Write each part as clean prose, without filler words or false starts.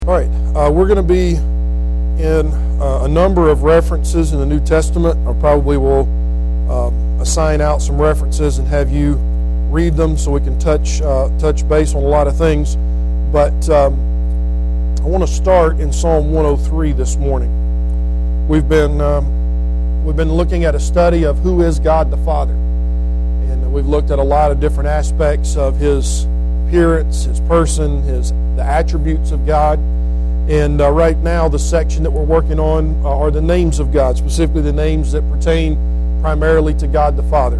All right, we're going to be in a number of references in the New Testament. I probably will assign out some references and have you read them so we can touch base on a lot of things. But I want to start in Psalm 103 this morning. We've been looking at a study of who is God the Father, and we've looked at a lot of different aspects of His appearance, His person, the attributes of God. And right now, the section that we're working on are the names of God, specifically the names that pertain primarily to God the Father.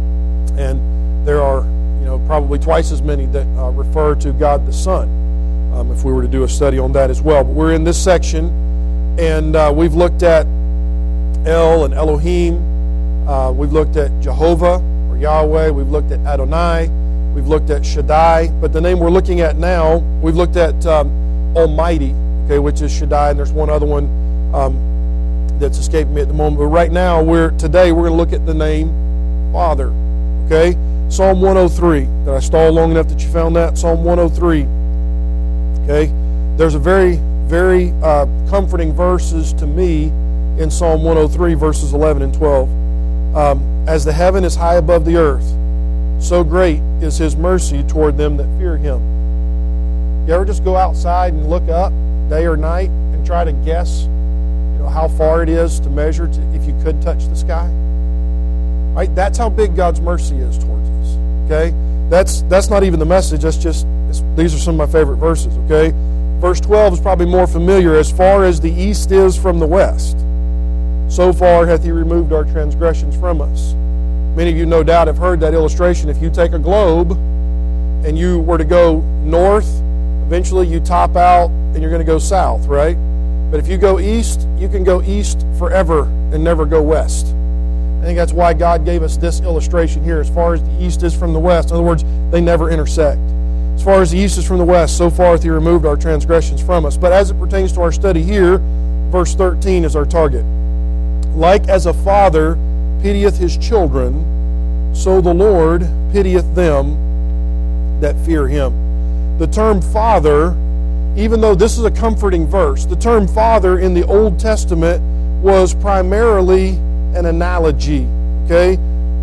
And there are, probably twice as many that refer to God the Son, if we were to do a study on that as well. But we're in this section, and we've looked at El and Elohim. We've looked at Jehovah or Yahweh. We've looked at Adonai. We've looked at Shaddai. But the name we're looking at now, we've looked at Almighty, which is Shaddai, and there's one other one that's escaping me at the moment. But right now, today we're going to look at the name Father. Okay, Psalm 103. Did I stall long enough that you found that? Psalm 103. Okay, there's a very, very comforting verses to me in Psalm 103, verses 11 and 12. As the heaven is high above the earth, so great is His mercy toward them that fear Him. You ever just go outside and look up day or night and try to guess, how far it is to measure if you could touch the sky? Right? That's how big God's mercy is towards us. Okay? That's not even the message. These are some of my favorite verses. Okay? Verse 12 is probably more familiar. As far as the east is from the west, so far hath He removed our transgressions from us. Many of you no doubt have heard that illustration. If you take a globe and you were to go north, eventually you top out and you're going to go south, right? But if you go east, you can go east forever and never go west. I think that's why God gave us this illustration here. As far as the east is from the west, in other words, they never intersect. As far as the east is from the west, so far hath He removed our transgressions from us. But as it pertains to our study here, verse 13 is our target. Like as a father pitieth his children, so the Lord pitieth them that fear Him. The term Father, even though this is a comforting verse, the term Father in the Old Testament was primarily an analogy. Okay?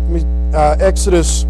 Exodus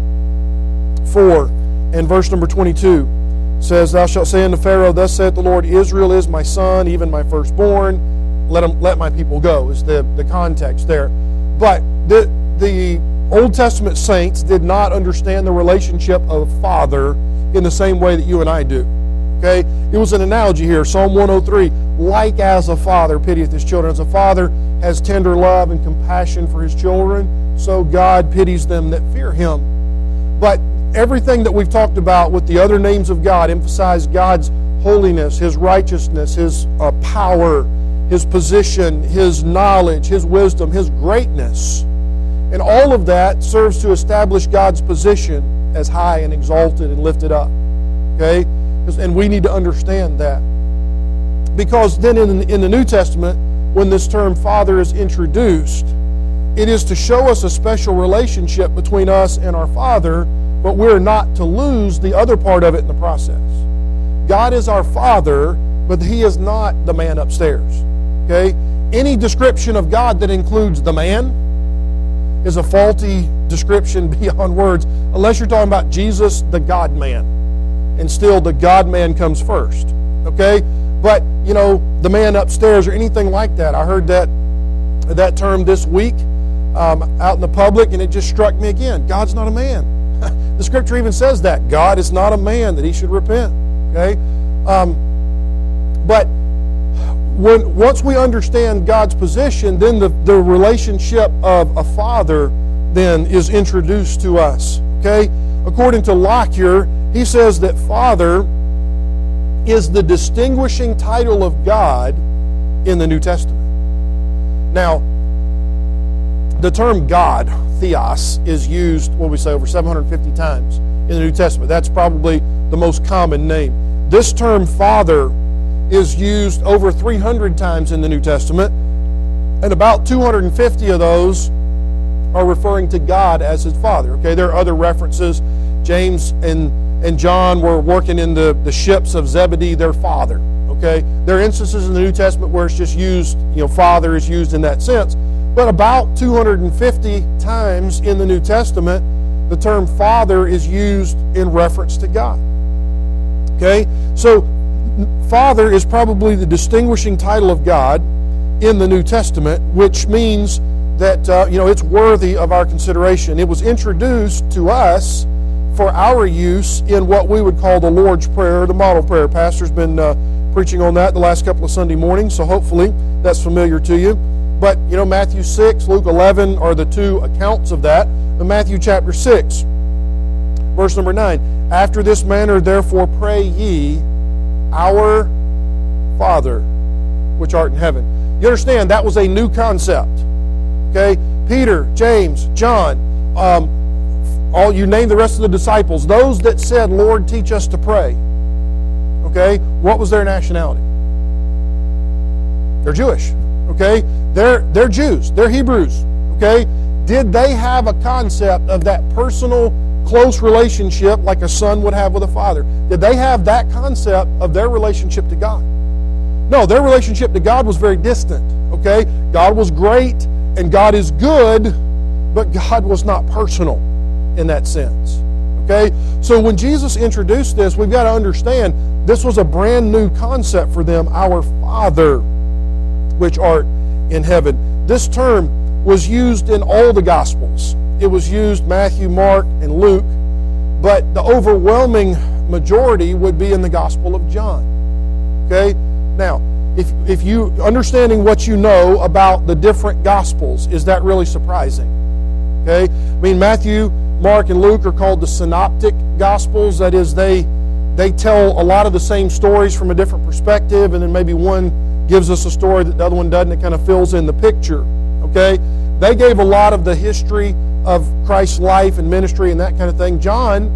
4 and verse number 22 says, Thou shalt say unto Pharaoh, Thus saith the Lord, Israel is my son, even my firstborn. Let my people go, is the context there. But the Old Testament saints did not understand the relationship of Father in the same way that you and I do. Okay? It was an analogy here. Psalm 103, like as a father pitieth his children. As a father has tender love and compassion for his children, so God pities them that fear Him. But everything that we've talked about with the other names of God emphasize God's holiness, His righteousness, His power, His position, His knowledge, His wisdom, His greatness. And all of that serves to establish God's position as high and exalted and lifted up. Okay? And we need to understand that. Because then in the New Testament, when this term Father is introduced, it is to show us a special relationship between us and our Father, but we're not to lose the other part of it in the process. God is our Father, but He is not the man upstairs. Okay? Any description of God that includes the man is a faulty description beyond words, unless you're talking about Jesus, the God-man. And still, the God-man comes first. Okay? But, the man upstairs or anything like that, I heard that term this week out in the public, and it just struck me again. God's not a man. The Scripture even says that. God is not a man that He should repent. Okay? But once we understand God's position, then the relationship of a father then is introduced to us. Okay? According to Lockyer, he says that Father is the distinguishing title of God in the New Testament. Now, the term God, Theos, is used, over 750 times in the New Testament. That's probably the most common name. This term Father is used over 300 times in the New Testament, and about 250 of those are referring to God as His Father. Okay, there are other references. James and John were working in the ships of Zebedee, their father. Okay? There are instances in the New Testament where it's just used, Father is used in that sense. But about 250 times in the New Testament, the term Father is used in reference to God. Okay? So, Father is probably the distinguishing title of God in the New Testament, which means that, it's worthy of our consideration. It was introduced to us for our use in what we would call the Lord's Prayer, the model prayer. Pastor's been preaching on that the last couple of Sunday mornings, so hopefully that's familiar to you. But, Matthew 6, Luke 11 are the two accounts of that. In Matthew chapter 6, verse number 9, after this manner, therefore, pray ye, our Father, which art in heaven. You understand, that was a new concept. Okay? Peter, James, John, you name the rest of the disciples, those that said, Lord, teach us to pray. Okay? What was their nationality? They're Jewish. Okay? They're Jews. They're Hebrews. Okay? Did they have a concept of that personal, close relationship like a son would have with a father? Did they have that concept of their relationship to God? No, their relationship to God was very distant. Okay? God was great and God is good, but God was not personal in that sense. Okay? So when Jesus introduced this, we've got to understand this was a brand new concept for them, our Father, which art in heaven. This term was used in all the Gospels. It was used Matthew, Mark, and Luke, but the overwhelming majority would be in the Gospel of John. Okay? Now, if you understanding what you know about the different Gospels, is that really surprising? Okay? I mean, Matthew, Mark, and Luke are called the synoptic Gospels. That is, they tell a lot of the same stories from a different perspective, and then maybe one gives us a story that the other one doesn't. It kind of fills in the picture. Okay? They gave a lot of the history of Christ's life and ministry and that kind of thing.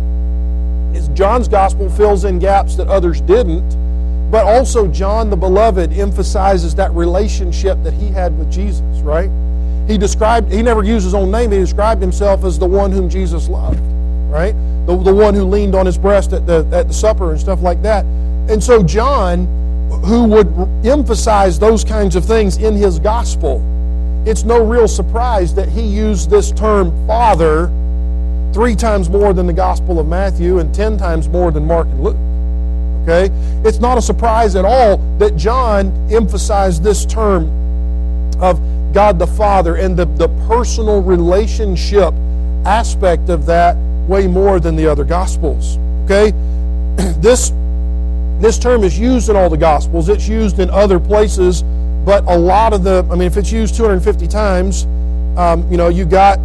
John's gospel fills in gaps that others didn't, but also John the Beloved emphasizes that relationship that he had with Jesus, right? He never used his own name. He described himself as the one whom Jesus loved, right? The one who leaned on his breast at the supper and stuff like that. And so John, who would emphasize those kinds of things in his gospel, it's no real surprise that he used this term Father 3 times more than the Gospel of Matthew and 10 times more than Mark and Luke. Okay? It's not a surprise at all that John emphasized this term of God the Father and the personal relationship aspect of that way more than the other Gospels. Okay? This term is used in all the Gospels. It's used in other places, but a lot of if it's used 250 times, you got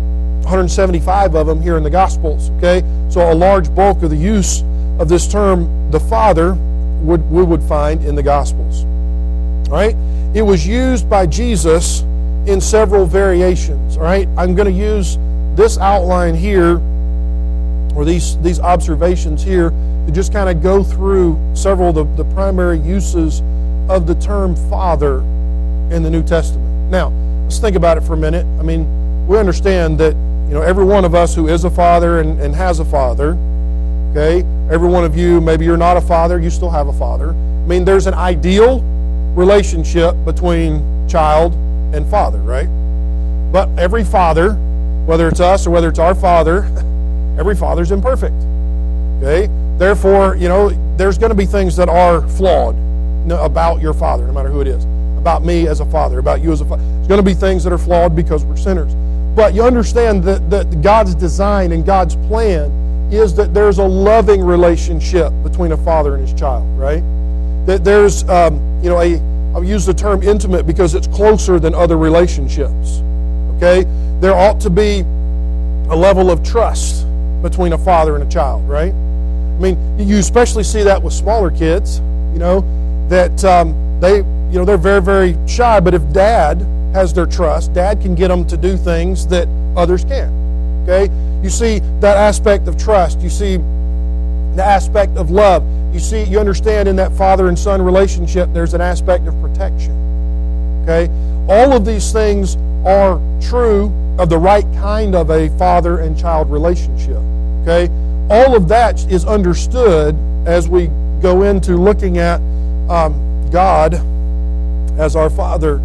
175 of them here in the Gospels. Okay? So a large bulk of the use of this term, the Father, we would find in the Gospels. All right? It was used by Jesus in several variations. All right? I'm going to use this outline here, or these observations here, to just kind of go through several of the primary uses of the term Father in the New Testament. Now, let's think about it for a minute. I mean, we understand that every one of us who is a father and has a father, okay, every one of you, maybe you're not a father, you still have a father. I mean, there's an ideal relationship between child and father, right? But every father, whether it's us or whether it's our father, every father's imperfect. Okay? Therefore, there's going to be things that are flawed about your father, no matter who it is. About me as a father, about you as a father. There's going to be things that are flawed because we're sinners. But you understand that God's design and God's plan is that there's a loving relationship between a father and his child, right? That there's, I'll use the term intimate because it's closer than other relationships, okay? There ought to be a level of trust between a father and a child, right? I mean, you especially see that with smaller kids, that they're very, very shy, but if dad has their trust, dad can get them to do things that others can't, okay? You see that aspect of trust. You see the aspect of love. You understand in that father and son relationship, there's an aspect of protection, okay? All of these things are true of the right kind of a father and child relationship, okay? All of that is understood as we go into looking at God as our Father.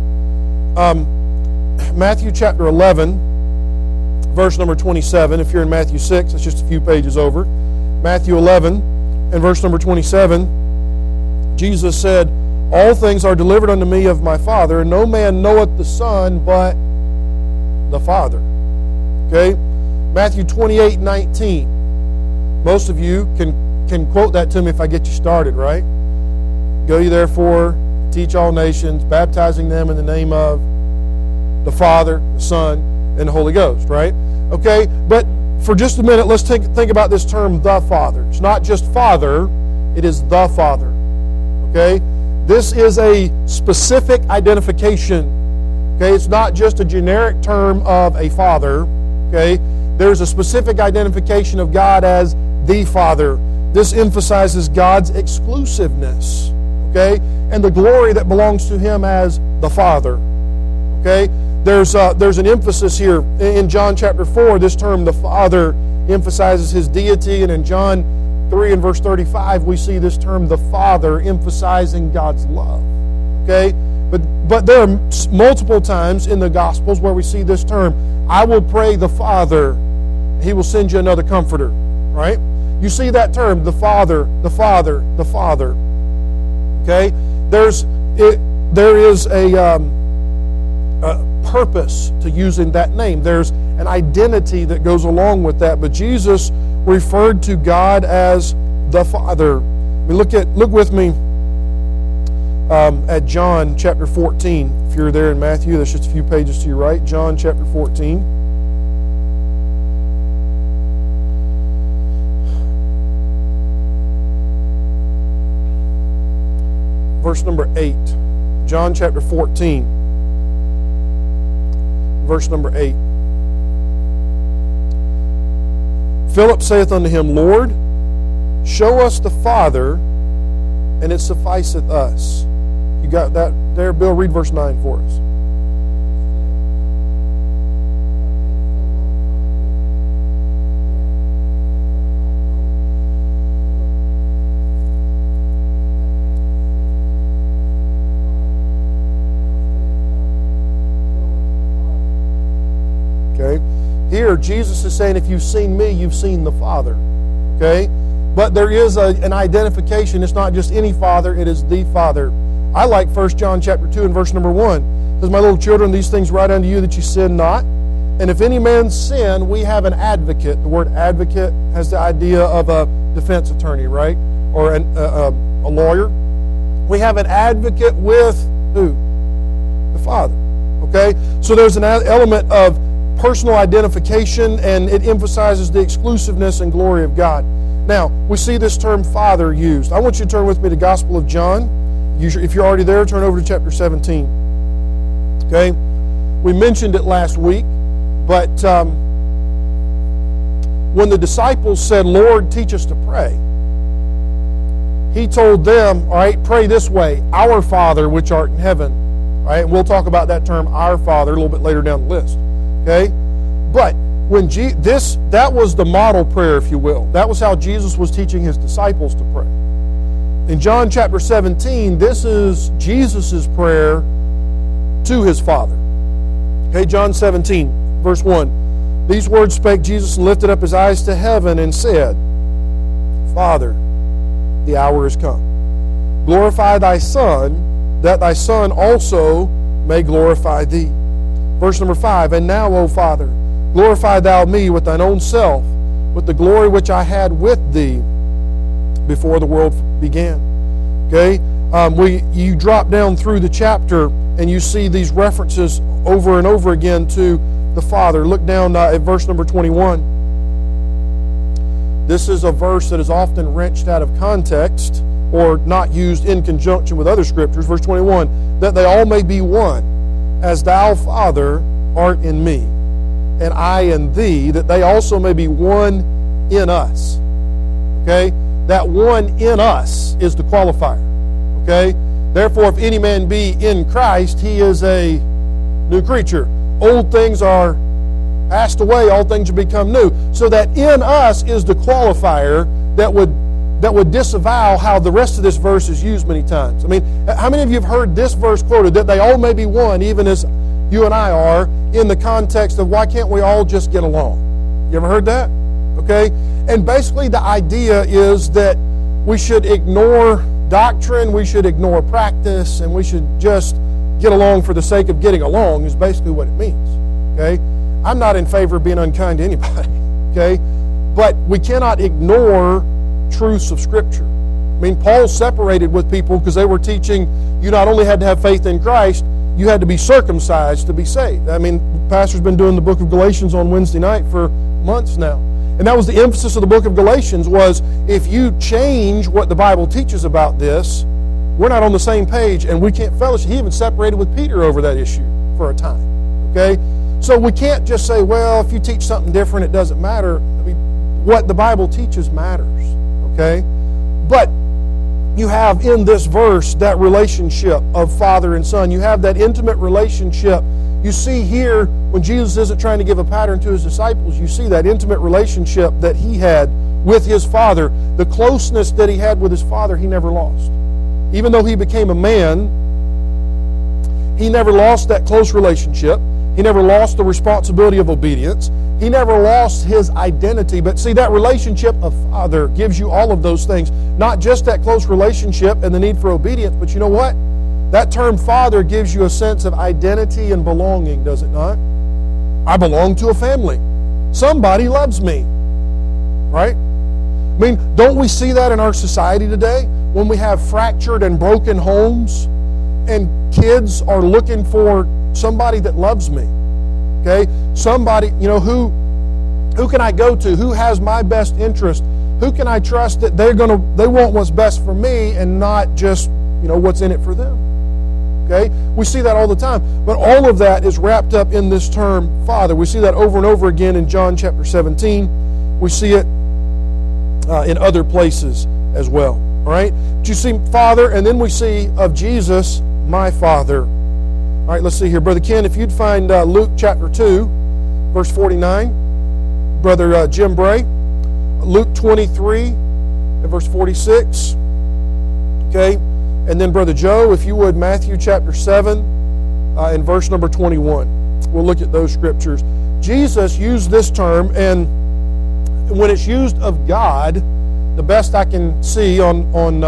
Matthew chapter 11, verse number 27. If you're in Matthew 6, that's just a few pages over. Matthew 11 and verse number 27, Jesus said, "All things are delivered unto me of my Father, and no man knoweth the Son but the Father." Okay? Matthew 28:19. Most of you can quote that to me if I get you started, right? "Go ye therefore, teach all nations, baptizing them in the name of the Father, the Son, and the Holy Ghost," right? Okay, but for just a minute, let's think about this term, the Father. It's not just Father, it is the Father. Okay? This is a specific identification. Okay? It's not just a generic term of a Father. Okay? There's a specific identification of God as the Father. This emphasizes God's exclusiveness. Okay? And the glory that belongs to Him as the Father. Okay? There's an emphasis here. In John chapter 4, this term, the Father, emphasizes His deity. And in John 3 and verse 35, we see this term, the Father, emphasizing God's love. Okay? But there are multiple times in the Gospels where we see this term, "I will pray the Father, He will send you another Comforter." Right? You see that term, the Father, the Father, the Father. Okay? There is a purpose to using that name. There's an identity that goes along with that. But Jesus referred to God as the Father. I mean, look with me at John chapter 14. If you're there in Matthew, that's just a few pages to your right. John chapter 14. Verse number 8. John chapter 14. Verse number 8. "Philip saith unto him, Lord, show us the Father, and it sufficeth us." You got that there? Bill, read verse 9 for us. Okay? Here, Jesus is saying, if you've seen me, you've seen the Father. Okay? But there is an identification. It's not just any Father, it is the Father. I like 1 John chapter 2 and verse number 1. It says, "My little children, these things write unto you that you sin not. And if any man sin, we have an advocate." The word advocate has the idea of a defense attorney, right? Or a lawyer. We have an advocate with who? The Father. Okay? So there's an element of personal identification, and it emphasizes the exclusiveness and glory of God. Now, we see this term Father used. I want you to turn with me to the Gospel of John. If you're already there, turn over to chapter 17. Okay? We mentioned it last week, but when the disciples said, "Lord, teach us to pray," He told them, all right, pray this way, "Our Father which art in heaven." All right? And we'll talk about that term, "our Father," a little bit later down the list. Okay? But when that was the model prayer, if you will. That was how Jesus was teaching His disciples to pray. In John chapter 17, this is Jesus' prayer to His Father. Okay, John 17, verse 1. "These words spake Jesus, and lifted up His eyes to heaven, and said, Father, the hour is come. Glorify Thy Son, that Thy Son also may glorify Thee." Verse number 5, "And now, O Father, glorify Thou me with Thine own self, with the glory which I had with Thee before the world began." Okay? You drop down through the chapter, and you see these references over and over again to the Father. Look down at verse number 21. This is a verse that is often wrenched out of context or not used in conjunction with other scriptures. Verse 21, "That they all may be one, as Thou, Father, art in me, and I in Thee, that they also may be one in us." Okay? That one in us is the qualifier. Okay? "Therefore, if any man be in Christ, he is a new creature. Old things are passed away, all things are become new." So that in us is the qualifier that would that would disavow how the rest of this verse is used many times. I mean, how many of you have heard this verse quoted, that they all may be one, even as you and I are, in the context of why can't we all just get along? You ever heard that? Okay? And basically the idea is that we should ignore doctrine, we should ignore practice, and we should just get along for the sake of getting along is basically what it means. Okay? I'm not in favor of being unkind to anybody. Okay? But we cannot ignore truths of Scripture. I mean, Paul separated with people because they were teaching you not only had to have faith in Christ, you had to be circumcised to be saved. I mean, the pastor's been doing the book of Galatians on Wednesday night for months now. And that was the emphasis of the book of Galatians, was if you change what the Bible teaches about this, we're not on the same page and we can't fellowship. He even separated with Peter over that issue for a time. Okay? So we can't just say, well, if you teach something different, it doesn't matter. I mean, what the Bible teaches matters. Okay? But you have in this verse that relationship of father and son. You have that intimate relationship. You see here, when Jesus isn't trying to give a pattern to his disciples, you see that intimate relationship that he had with his Father. The closeness that he had with his Father, he never lost. Even though he became a man, he never lost that close relationship. He never lost the responsibility of obedience. He never lost his identity. But see, that relationship of Father gives you all of those things. Not just that close relationship and the need for obedience, but you know what? That term Father gives you a sense of identity and belonging, does it not? I belong to a family. Somebody loves me. Right? I mean, don't we see that in our society today? When we have fractured and broken homes and kids are looking for somebody that loves me. Okay? Somebody, who can I go to? Who has my best interest? Who can I trust that they want what's best for me and not just, what's in it for them? Okay? We see that all the time. But all of that is wrapped up in this term, Father. We see that over and over again in John chapter 17. We see it in other places as well. All right? But you see Father, and then we see of Jesus, my Father. All right, let's see here. Brother Ken, if you'd find Luke chapter 2, verse 49. Brother Jim Bray, Luke 23 and verse 46. Okay? And then Brother Joe, if you would, Matthew chapter 7 and verse number 21. We'll look at those scriptures. Jesus used this term, and when it's used of God, the best I can see on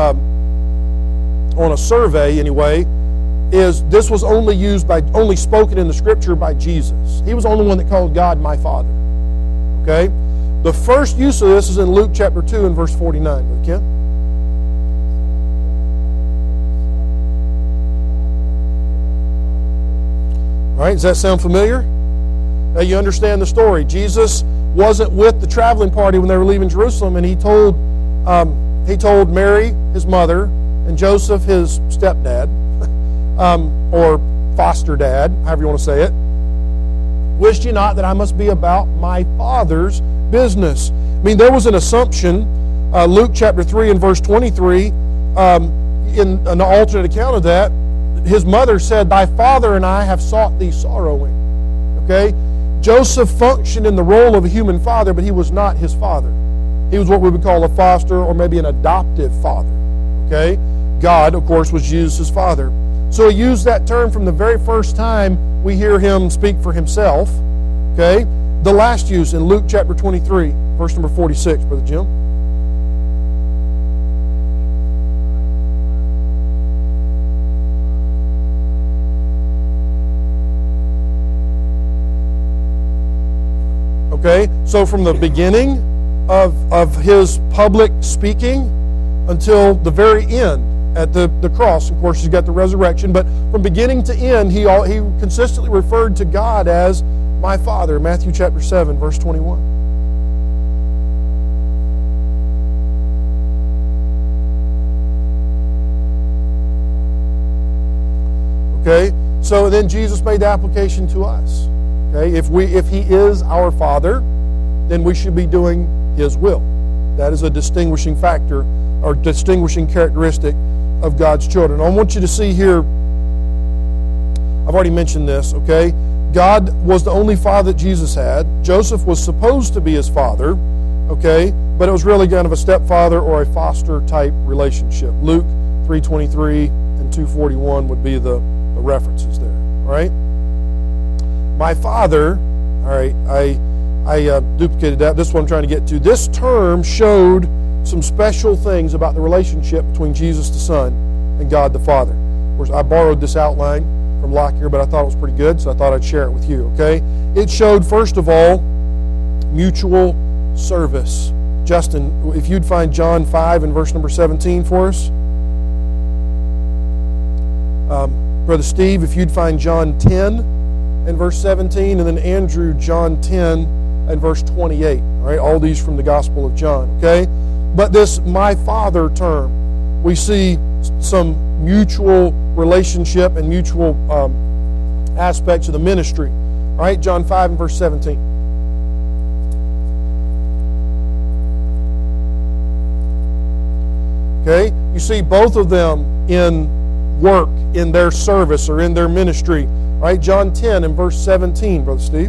a survey anyway, is this was only spoken in the Scripture by Jesus. He was the only one that called God my Father. Okay? The first use of this is in Luke chapter 2 and verse 49. Brother Ken? All right, does that sound familiar? Now you understand the story. Jesus wasn't with the traveling party when they were leaving Jerusalem, and he told Mary, his mother, and Joseph, his stepdad, or foster dad, however you want to say it, wished you not that I must be about my Father's business. I mean, there was an assumption, Luke chapter 3 and verse 23, in an alternate account of that, his mother said, thy father and I have sought thee sorrowing. Okay? Joseph functioned in the role of a human father, but he was not his father. He was what we would call a foster or maybe an adoptive father. Okay? God, of course, was Jesus' father. So he used that term from the very first time we hear him speak for himself. Okay? The last use in Luke chapter 23, verse number 46, Brother Jim. Okay? So from the beginning of his public speaking until the very end, at the cross. Of course, he's got the resurrection, but from beginning to end, he consistently referred to God as my Father. Matthew chapter 7, verse 21. Okay, so then Jesus made the application to us. Okay, if He is our Father, then we should be doing His will. That is a distinguishing factor or distinguishing characteristic of God's children. I want you to see here, I've already mentioned this, okay? God was the only father that Jesus had. Joseph was supposed to be his father, okay? but it was really kind of a stepfather or a foster type relationship. Luke 3:23 and 2:41 would be the references there. All right? My Father, all right, I duplicated that. This is what I'm trying to get to. This term showed some special things about the relationship between Jesus the Son and God the Father. Of course, I borrowed this outline from Lockyer, but I thought it was pretty good, so I thought I'd share it with you, okay? It showed, first of all, mutual service. Justin, if you'd find John 5 and verse number 17 for us. Brother Steve, if you'd find John 10 and verse 17, and then Andrew, John 10 and verse 28. All right, all these from the Gospel of John, okay? But this my Father term, we see some mutual relationship and mutual aspects of the ministry. All right, John 5 and verse 17. Okay, you see both of them in work, in their service, or in their ministry. All right, John 10 and verse 17, Brother Steve.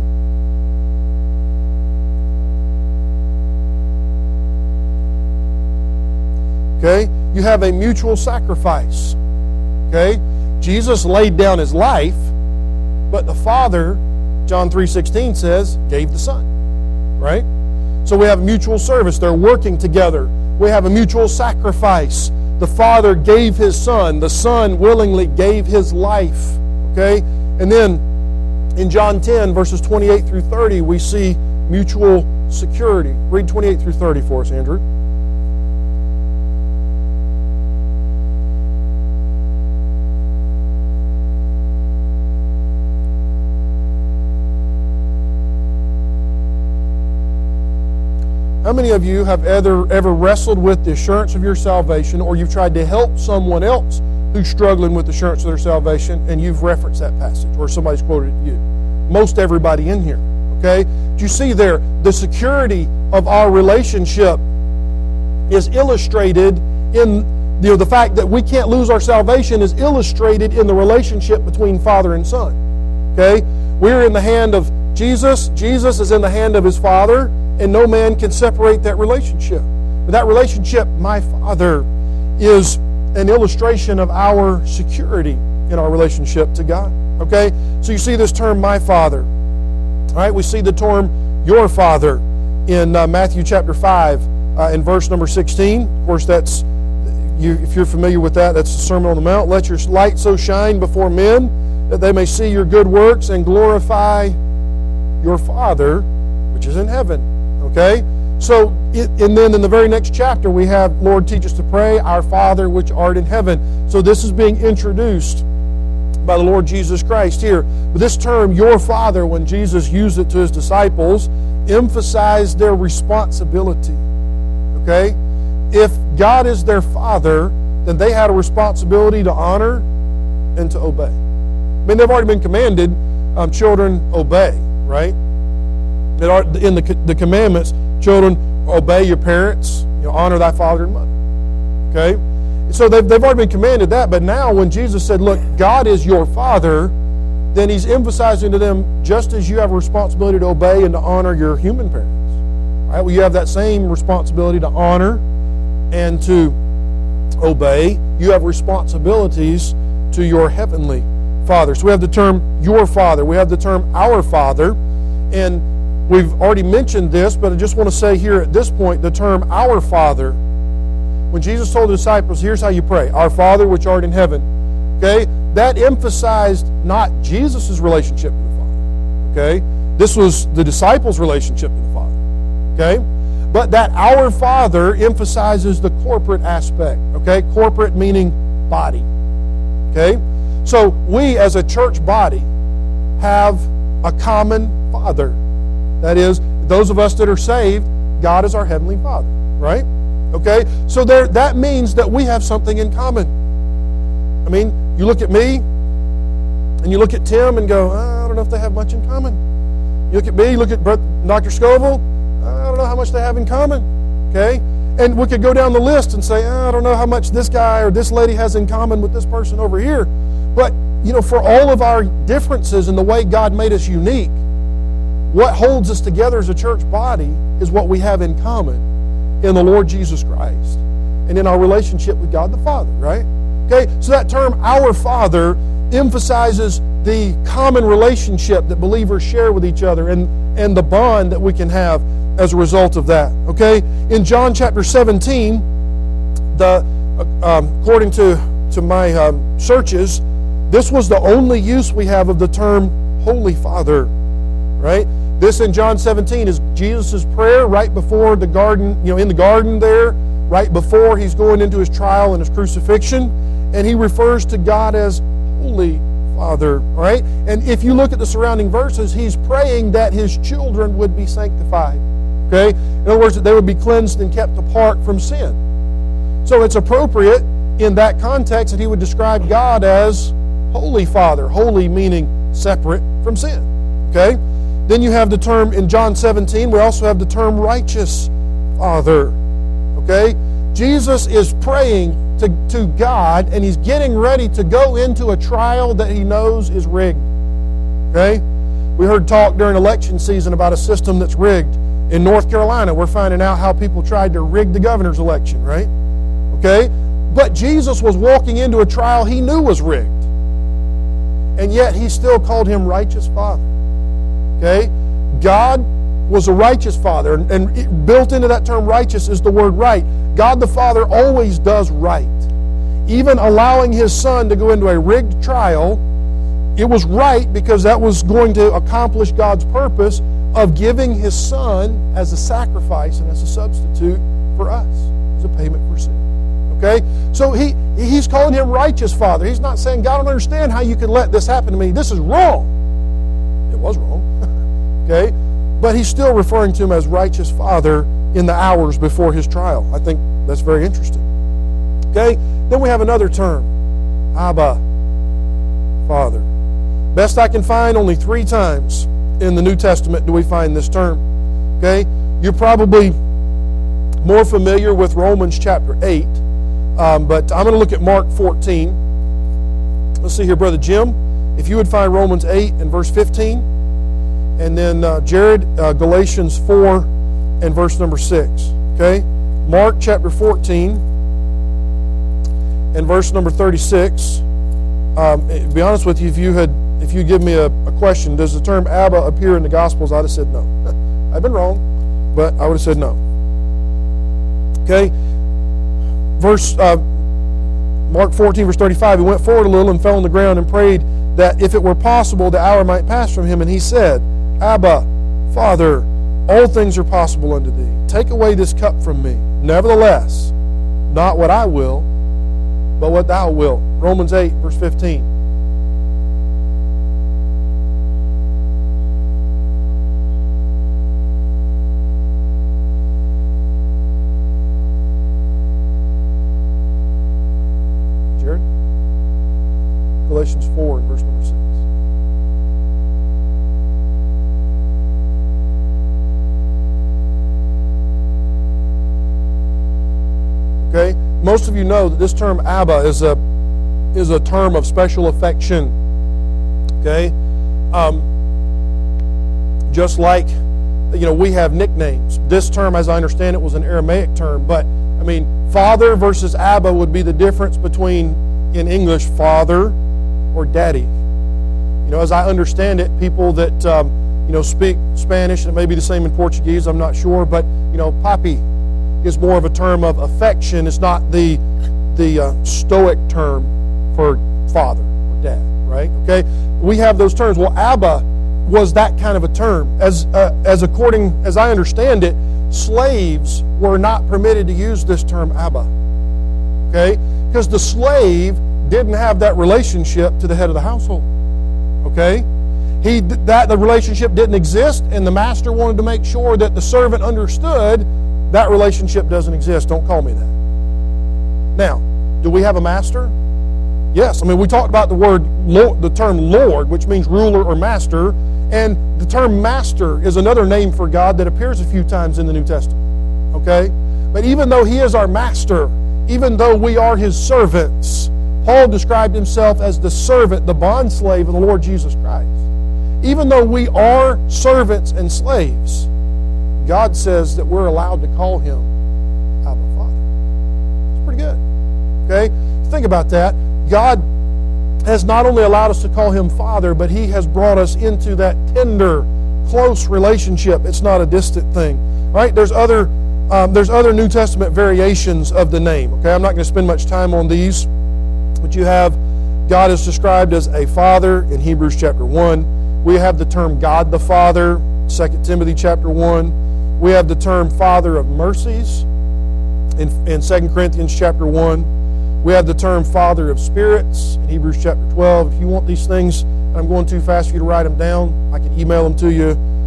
Okay, you have a mutual sacrifice. Okay, Jesus laid down His life, but the Father, John 3:16 says, gave the Son. Right? So we have mutual service. They're working together. We have a mutual sacrifice. The Father gave His Son. The Son willingly gave His life. Okay? And then in John 10, verses 28 through 30, we see mutual security. Read 28 through 30 for us, Andrew. How many of you have ever wrestled with the assurance of your salvation, or you've tried to help someone else who's struggling with the assurance of their salvation, and you've referenced that passage, or somebody's quoted it to you? Most everybody in here, okay? Do you see there, the security of our relationship is illustrated in the fact that we can't lose our salvation is illustrated in the relationship between Father and Son, okay? We're in the hand of Jesus. Jesus is in the hand of His Father. And no man can separate that relationship. But that relationship, my Father, is an illustration of our security in our relationship to God. Okay? So you see this term, my Father. All right? We see the term, your Father, in Matthew chapter 5 in verse number 16. Of course, that's, if you're familiar with that, that's the Sermon on the Mount. Let your light so shine before men that they may see your good works and glorify your Father which is in heaven. Okay? So, and then in the very next chapter we have, Lord, teach us to pray, our Father which art in heaven. So this is being introduced by the Lord Jesus Christ here. But this term, your Father, when Jesus used it to His disciples, emphasized their responsibility. Okay? If God is their Father, then they had a responsibility to honor and to obey. I mean, they've already been commanded, children, obey, right? In the commandments, children, obey your parents, honor thy father and mother. Okay? So they've already been commanded that, but now when Jesus said, look, God is your Father, then He's emphasizing to them, just as you have a responsibility to obey and to honor your human parents. Right? Well, you have that same responsibility to honor and to obey. You have responsibilities to your heavenly Father. So we have the term your Father. We have the term our Father. And we've already mentioned this, but I just want to say here at this point, the term our Father, when Jesus told the disciples, here's how you pray, our Father which art in heaven, okay, that emphasized not Jesus' relationship to the Father, okay? This was the disciples' relationship to the Father, okay? But that our Father emphasizes the corporate aspect, okay? Corporate meaning body, okay? So we as a church body have a common Father. That is, those of us that are saved, God is our Heavenly Father, right? Okay? So that means that we have something in common. I mean, you look at me, and you look at Tim and go, I don't know if they have much in common. You look at me, you look at Dr. Scoville, I don't know how much they have in common. Okay? And we could go down the list and say, I don't know how much this guy or this lady has in common with this person over here. But, for all of our differences and the way God made us unique, what holds us together as a church body is what we have in common. in the Lord Jesus Christ and in our relationship with God the Father, right? Okay, so that term, our Father, emphasizes the common relationship that believers share with each other and the bond that we can have as a result of that. Okay, in John chapter 17, according to my searches, this was the only use we have of the term Holy Father, right? This in John 17 is Jesus' prayer right before the garden, in the garden there, right before he's going into his trial and his crucifixion, and he refers to God as Holy Father, right? And if you look at the surrounding verses, he's praying that his children would be sanctified, okay? In other words, that they would be cleansed and kept apart from sin. So it's appropriate in that context that he would describe God as Holy Father, holy meaning separate from sin, okay? Then you have the term in John 17, we also have the term righteous Father, okay? Jesus is praying to God, and he's getting ready to go into a trial that he knows is rigged, okay? We heard talk during election season about a system that's rigged. In North Carolina, we're finding out how people tried to rig the governor's election, right? Okay? But Jesus was walking into a trial he knew was rigged. And yet he still called him righteous Father. Okay? God was a righteous Father. And built into that term righteous is the word right. God the Father always does right. Even allowing his Son to go into a rigged trial, it was right because that was going to accomplish God's purpose of giving his Son as a sacrifice and as a substitute for us, as a payment for sin. Okay? So he's calling him righteous Father. He's not saying, God, I don't understand how you can let this happen to me. This is wrong. It was wrong. Okay? But he's still referring to him as righteous Father in the hours before his trial. I think that's very interesting. Okay? Then we have another term, Abba, Father. Best I can find, only 3 times in the New Testament do we find this term. Okay? You're probably more familiar with Romans chapter 8, but I'm going to look at Mark 14. Let's see here, Brother Jim, if you would find Romans 8 and verse 15, and then Jared, Galatians 4 and verse number 6. Okay? Mark chapter 14 and verse number 36. To be honest with you, if you give me a question, does the term Abba appear in the Gospels? I'd have said no. I've been wrong, but I would have said no. Okay? Mark 14, verse 35, he went forward a little and fell on the ground and prayed that if it were possible, the hour might pass from him. And he said, Abba, Father, all things are possible unto thee. Take away this cup from me. Nevertheless, not what I will, but what thou wilt. Romans 8, verse 15. Jared? Galatians 4 and verse number 6. Okay? Most of you know that this term Abba is a term of special affection. Okay? Just like, we have nicknames. This term, as I understand it, was an Aramaic term. But, Father versus Abba would be the difference between, in English, father or daddy. As I understand it, people that, speak Spanish, and it may be the same in Portuguese, I'm not sure, but, papi is more of a term of affection. It's not the stoic term for father or dad, right? Okay, we have those terms. Well, Abba was that kind of a term. As I understand it, slaves were not permitted to use this term Abba. Okay, because the slave didn't have that relationship to the head of the household. Okay, the relationship didn't exist, and the master wanted to make sure that the servant understood that relationship doesn't exist. Don't call me that. Now, do we have a master? Yes. We talked about the term Lord, which means ruler or master, and the term master is another name for God that appears a few times in the New Testament. Okay? But even though he is our master, even though we are his servants, Paul described himself as the servant, the bondslave of the Lord Jesus Christ. Even though we are servants and slaves, God says that we're allowed to call him Okay? Think about that. God has not only allowed us to call Him Father, but He has brought us into that tender, close relationship. It's not a distant thing. Right? There's other New Testament variations of the name. Okay? I'm not going to spend much time on these. But you have God is described as a Father in Hebrews chapter 1. We have the term God the Father, 2 Timothy chapter 1. We have the term Father of mercies in 2 Corinthians chapter 1. We have the term Father of spirits in Hebrews chapter 12. If you want these things, and I'm going too fast for you to write them down, I can email them to you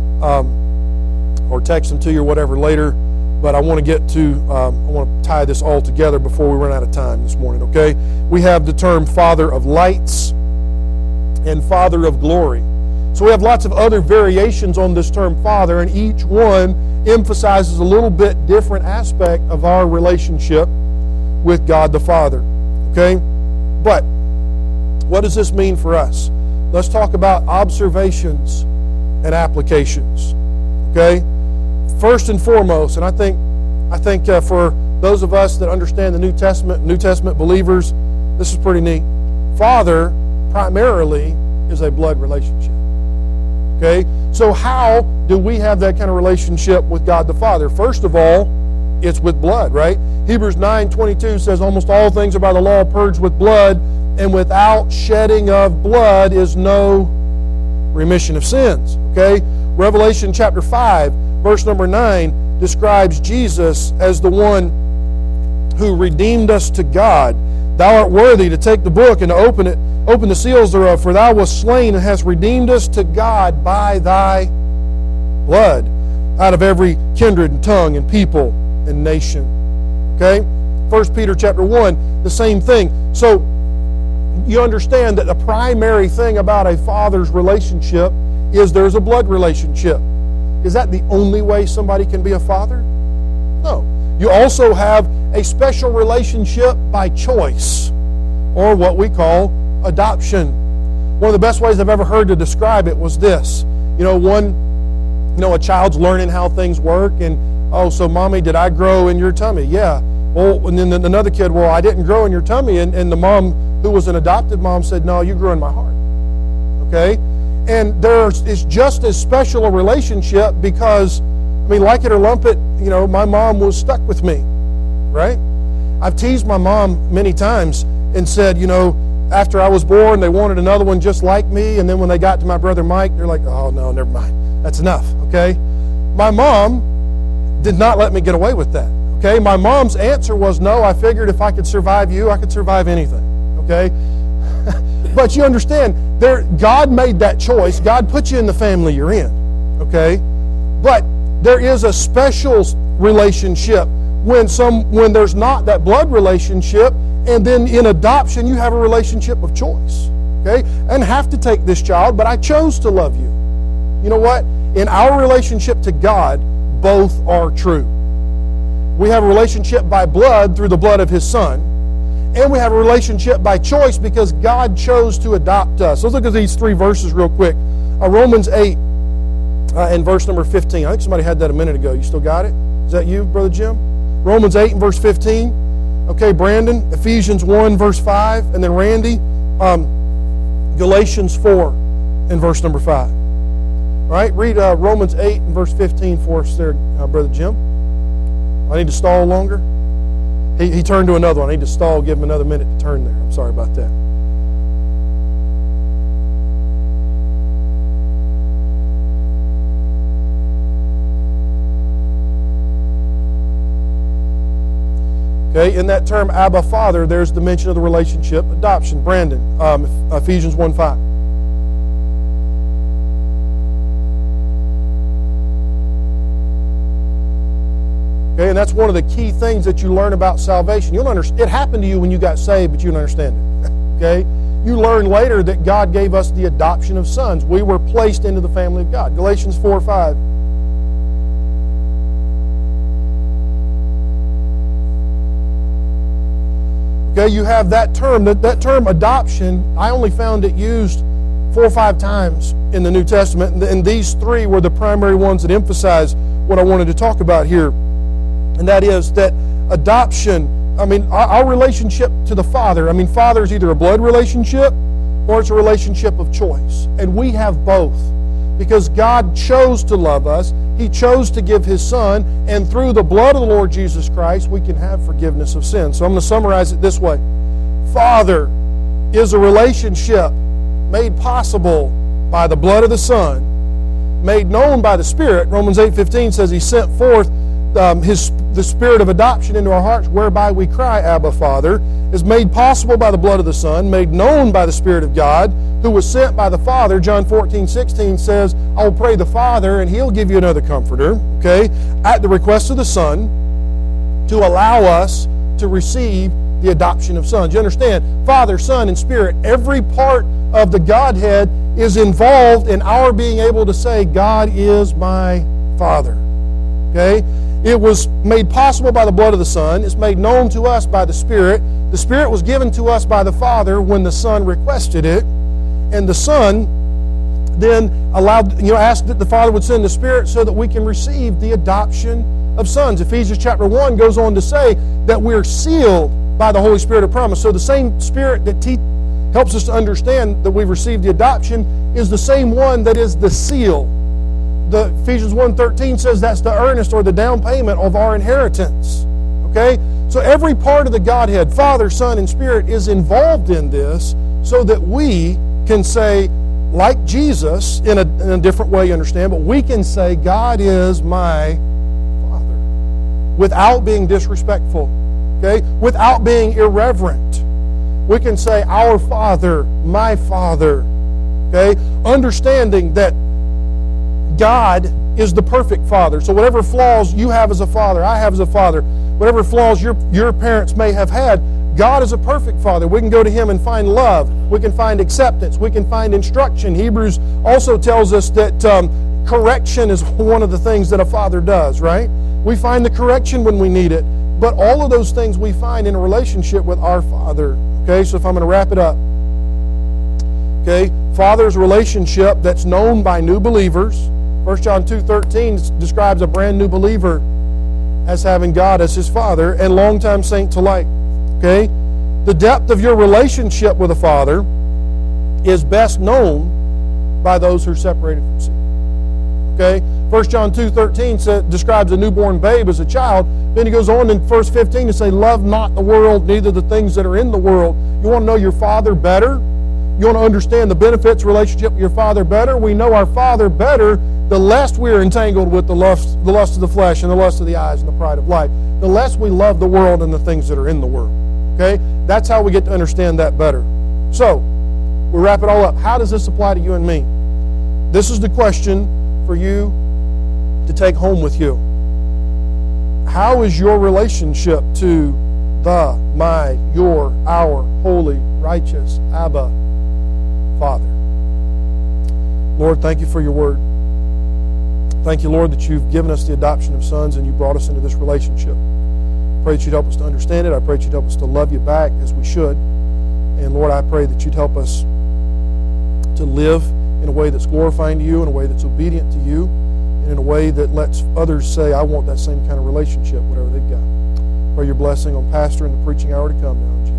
or text them to you or whatever later. But I want to tie this all together before we run out of time this morning, okay? We have the term Father of lights and Father of glory. So we have lots of other variations on this term Father, and each one emphasizes a little bit different aspect of our relationship with God the Father, okay? But what does this mean for us? Let's talk about observations and applications, okay? First and foremost, and I think for those of us that understand the New Testament believers, this is pretty neat. Father primarily is a blood relationship. Okay? So how do we have that kind of relationship with God the Father? First of all, it's with blood, right? Hebrews 9:22 says, almost all things are by the law purged with blood, and without shedding of blood is no remission of sins. Okay? Revelation chapter 5, verse number 9 describes Jesus as the one who redeemed us to God. Thou art worthy to take the book and to open the seals thereof, for thou wast slain and hast redeemed us to God by thy blood, out of every kindred and tongue and people and nation. Okay? 1 Peter chapter 1, the same thing. So you understand that the primary thing about a father's relationship is there's a blood relationship. Is that the only way somebody can be a father? No. You also have a special relationship by choice, or what we call adoption. One of the best ways I've ever heard to describe it was this. A child's learning how things work, and, so Mommy, did I grow in your tummy? Yeah. Well, and then another kid, well, I didn't grow in your tummy, and the mom, who was an adopted mom, said, no, you grew in my heart. Okay? And it's just as special a relationship because, like it or lump it, my mom was stuck with me, right? I've teased my mom many times and said, after I was born, they wanted another one just like me, and then when they got to my brother Mike, they're like, oh, no, never mind. That's enough, okay? My mom did not let me get away with that, okay? My mom's answer was, no, I figured if I could survive you, I could survive anything, okay? But you understand, God made that choice. God put you in the family you're in, okay? But there is a special relationship when there's not that blood relationship, and then in adoption you have a relationship of choice, okay? I didn't have to take this child, but I chose to love you. You know what? In our relationship to God, both are true. We have a relationship by blood through the blood of His Son, and we have a relationship by choice because God chose to adopt us. Let's look at these three verses real quick. Romans 8 and verse number 15. I think somebody had that a minute ago. You still got it? Is that you, Brother Jim? Romans 8 and verse 15. Okay, Brandon, Ephesians 1 verse 5. And then Randy, Galatians 4 and verse number 5. All right, read Romans 8 and verse 15 for us there, Brother Jim. I need to stall longer. He turned to another one. I need to stall, give him another minute to turn there. I'm sorry about that. Okay, in that term, Abba, Father, there's the mention of the relationship, adoption. Brandon, Ephesians 1:5. Okay, and that's one of the key things that you learn about salvation. You'll understand. It happened to you when you got saved, but you don't understand it. Okay? You learn later that God gave us the adoption of sons. We were placed into the family of God. Galatians 4:5. Okay, you have that term. That term adoption, I only found it used 4 or 5 times in the New Testament, and these three were the primary ones that emphasize what I wanted to talk about here. And that is that adoption our relationship to the Father, Father is either a blood relationship or it's a relationship of choice. And we have both. Because God chose to love us, He chose to give His Son, and through the blood of the Lord Jesus Christ, we can have forgiveness of sin. So I'm going to summarize it this way. Father is a relationship made possible by the blood of the Son, made known by the Spirit. Romans 8:15 says He sent forth the Spirit of adoption into our hearts, whereby we cry, Abba, Father, is made possible by the blood of the Son, made known by the Spirit of God, who was sent by the Father. John 14:16 says, I will pray the Father, and He'll give you another Comforter, okay, at the request of the Son, to allow us to receive the adoption of sons. You understand? Father, Son, and Spirit, every part of the Godhead is involved in our being able to say, God is my Father. Okay? It was made possible by the blood of the Son. It's made known to us by the Spirit. The Spirit was given to us by the Father when the Son requested it. And the Son then asked that the Father would send the Spirit so that we can receive the adoption of sons. Ephesians chapter 1 goes on to say that we're sealed by the Holy Spirit of promise. So the same Spirit that helps us to understand that we've received the adoption is the same one that is the seal. The Ephesians 1:13 says that's the earnest or the down payment of our inheritance. Okay? So every part of the Godhead, Father, Son, and Spirit, is involved in this so that we can say, like Jesus, in a different way, you understand, but we can say, God is my Father, without being disrespectful, okay? Without being irreverent. We can say, our Father, my Father, okay? Understanding that God is the perfect Father. So whatever flaws you have as a father, I have as a father, whatever flaws your parents may have had, God is a perfect Father. We can go to Him and find love. We can find acceptance. We can find instruction. Hebrews also tells us that correction is one of the things that a father does, right? We find the correction when we need it. But all of those things we find in a relationship with our Father. Okay, so if I'm going to wrap it up. Okay, Father's relationship that's known by new believers. 1 John 2:13 describes a brand new believer as having God as his Father, and longtime saints alike. Okay? The depth of your relationship with the Father is best known by those who are separated from sin. Okay? 1 John 2:13 describes a newborn babe as a child. Then he goes on in verse 15 to say, love not the world, neither the things that are in the world. You want to know your Father better? You want to understand the benefits of relationship with your Father better? We know our Father better the less we're entangled with the lust of the flesh and the lust of the eyes and the pride of life. The less we love the world and the things that are in the world. Okay? That's how we get to understand that better. So, we wrap it all up. How does this apply to you and me? This is the question for you to take home with you. How is your relationship to the, my, your, our, holy, righteous, Abba, Father? Lord, thank you for your word. Thank you, Lord, that you've given us the adoption of sons and you brought us into this relationship. I pray that you'd help us to understand it. I pray that you'd help us to love you back as we should. And Lord, I pray that you'd help us to live in a way that's glorifying to you, in a way that's obedient to you, and in a way that lets others say, I want that same kind of relationship, whatever they've got. Pray your blessing on Pastor and the preaching hour to come now.